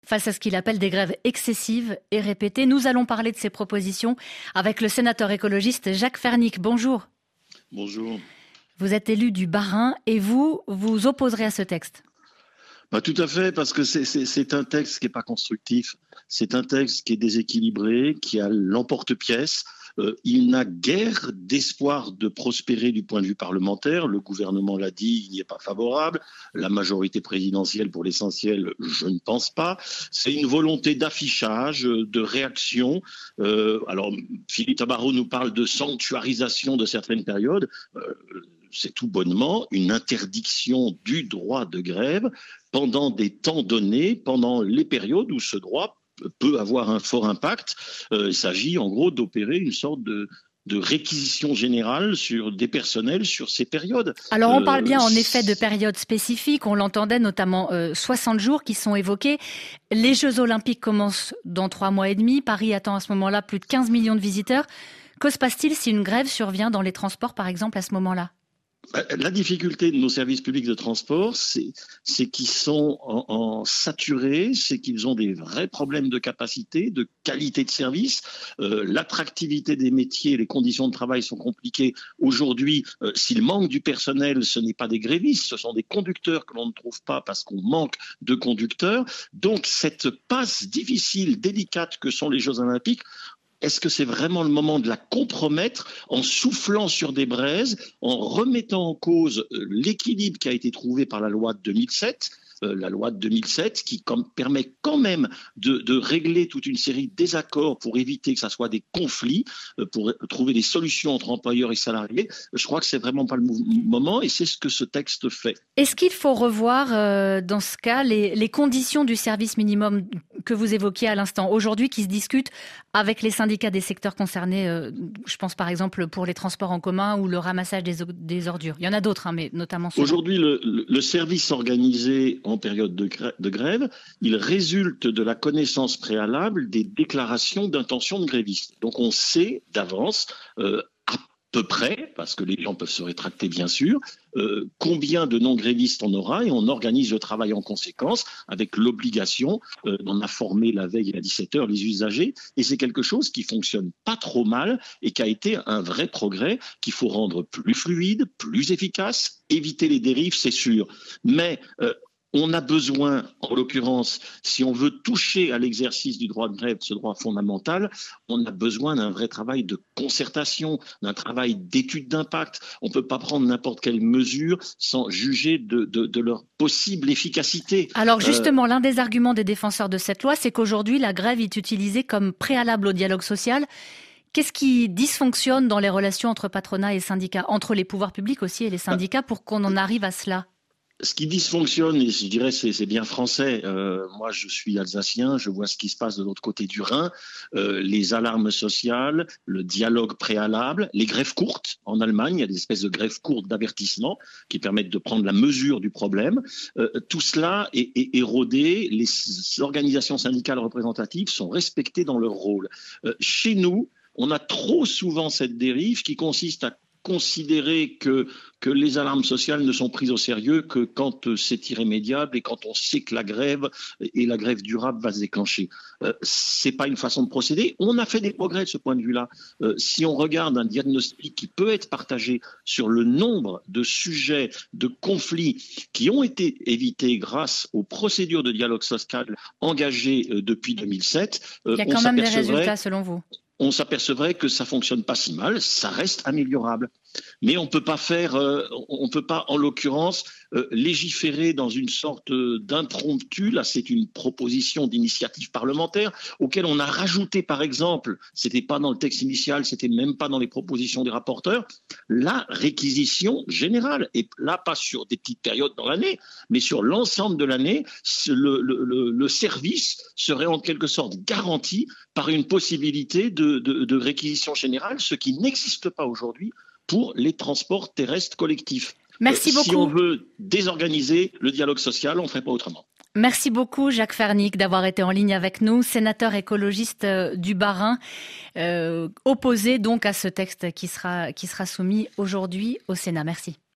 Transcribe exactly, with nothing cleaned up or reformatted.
Face à ce qu'il appelle des grèves excessives et répétées, nous allons parler de ces propositions avec le sénateur écologiste Jacques Fernique. Bonjour. Bonjour. Vous êtes élu du Bas-Rhin et vous vous opposerez à ce texte. Bah, tout à fait, parce que c'est, c'est, c'est un texte qui n'est pas constructif. C'est un texte qui est déséquilibré, qui a l'emporte-pièce. Euh, il n'a guère d'espoir de prospérer du point de vue parlementaire. Le gouvernement l'a dit, il n'y est pas favorable. La majorité présidentielle, pour l'essentiel, je ne pense pas. C'est une volonté d'affichage, de réaction. Euh, alors, Philippe Tabarot nous parle de sanctuarisation de certaines périodes. Euh, c'est tout bonnement une interdiction du droit de grève pendant des temps donnés, pendant les périodes où ce droit peut avoir un fort impact. Euh, il s'agit en gros d'opérer une sorte de, de réquisition générale sur des personnels sur ces périodes. Alors on parle bien euh, en effet de périodes spécifiques, on l'entendait notamment euh, soixante jours qui sont évoqués. Les Jeux Olympiques commencent dans trois mois et demi, Paris attend à ce moment-là plus de quinze millions de visiteurs. Que se passe-t-il si une grève survient dans les transports par exemple à ce moment-là ? La difficulté de nos services publics de transport, c'est, c'est qu'ils sont en, en saturés, c'est qu'ils ont des vrais problèmes de capacité, de qualité de service. Euh, l'attractivité des métiers, les conditions de travail sont compliquées. Aujourd'hui, euh, s'il manque du personnel, ce n'est pas des grévistes, ce sont des conducteurs que l'on ne trouve pas parce qu'on manque de conducteurs. Donc cette passe difficile, délicate que sont les Jeux Olympiques, est-ce que c'est vraiment le moment de la compromettre en soufflant sur des braises, en remettant en cause l'équilibre qui a été trouvé par la loi de deux mille sept, euh, la loi de deux mille sept qui comme, permet quand même de, de régler toute une série de désaccords pour éviter que ça soit des conflits, euh, pour trouver des solutions entre employeurs et salariés. Je crois que c'est vraiment pas le moment et c'est ce que ce texte fait. Est-ce qu'il faut revoir euh, dans ce cas les, les conditions du service minimum que vous évoquiez à l'instant, aujourd'hui qui se discute avec les syndicats des secteurs concernés, euh, je pense par exemple pour les transports en commun ou le ramassage des, des ordures. Il y en a d'autres, hein, mais notamment ceux-là. Aujourd'hui, le, le service organisé en période de, grève, de grève, il résulte de la connaissance préalable des déclarations d'intention de grévistes. Donc on sait d'avance, euh, à peu près, parce que les gens peuvent se rétracter bien sûr, euh, combien de non-grévistes on aura et on organise le travail en conséquence avec l'obligation euh, d'en informer la veille à dix-sept heures les usagers. Et c'est quelque chose qui fonctionne pas trop mal et qui a été un vrai progrès qu'il faut rendre plus fluide, plus efficace, éviter les dérives, c'est sûr. Mais euh, on a besoin, en l'occurrence, si on veut toucher à l'exercice du droit de grève, ce droit fondamental, on a besoin d'un vrai travail de concertation, d'un travail d'étude d'impact. On ne peut pas prendre n'importe quelle mesure sans juger de, de, de leur possible efficacité. Alors justement, euh... l'un des arguments des défenseurs de cette loi, c'est qu'aujourd'hui, la grève est utilisée comme préalable au dialogue social. Qu'est-ce qui dysfonctionne dans les relations entre patronat et syndicats, entre les pouvoirs publics aussi et les syndicats, pour qu'on en arrive à cela ? Ce qui dysfonctionne, et je dirais c'est, c'est bien français, euh, moi je suis alsacien, je vois ce qui se passe de l'autre côté du Rhin, euh, les alarmes sociales, le dialogue préalable, les grèves courtes. En Allemagne, il y a des espèces de grèves courtes d'avertissement qui permettent de prendre la mesure du problème. Euh, tout cela est, est érodé, les organisations syndicales représentatives sont respectées dans leur rôle. Euh, chez nous, on a trop souvent cette dérive qui consiste à considérer que, que les alarmes sociales ne sont prises au sérieux que quand c'est irrémédiable et quand on sait que la grève et la grève durable va se déclencher. Euh, c'est pas une façon de procéder. On a fait des progrès de ce point de vue-là. Euh, si on regarde un diagnostic qui peut être partagé sur le nombre de sujets, de conflits qui ont été évités grâce aux procédures de dialogue social engagées euh, depuis deux mille sept, euh, il y a quand même des résultats selon vous. On s'apercevrait que ça fonctionne pas si mal, ça reste améliorable. Mais on peut pas faire, euh, on peut pas en l'occurrence euh, légiférer dans une sorte d'impromptu. Là, c'est une proposition d'initiative parlementaire auquel on a rajouté, par exemple, c'était pas dans le texte initial, c'était même pas dans les propositions des rapporteurs, la réquisition générale. Et là, pas sur des petites périodes dans l'année, mais sur l'ensemble de l'année, le, le, le, le service serait en quelque sorte garanti par une possibilité de, de, de réquisition générale, ce qui n'existe pas aujourd'hui pour les transports terrestres collectifs. Merci euh, beaucoup. Si on veut désorganiser le dialogue social, on ne ferait pas autrement. Merci beaucoup Jacques Fernique d'avoir été en ligne avec nous, sénateur écologiste du Bas-Rhin, euh, opposé donc à ce texte qui sera, qui sera soumis aujourd'hui au Sénat. Merci.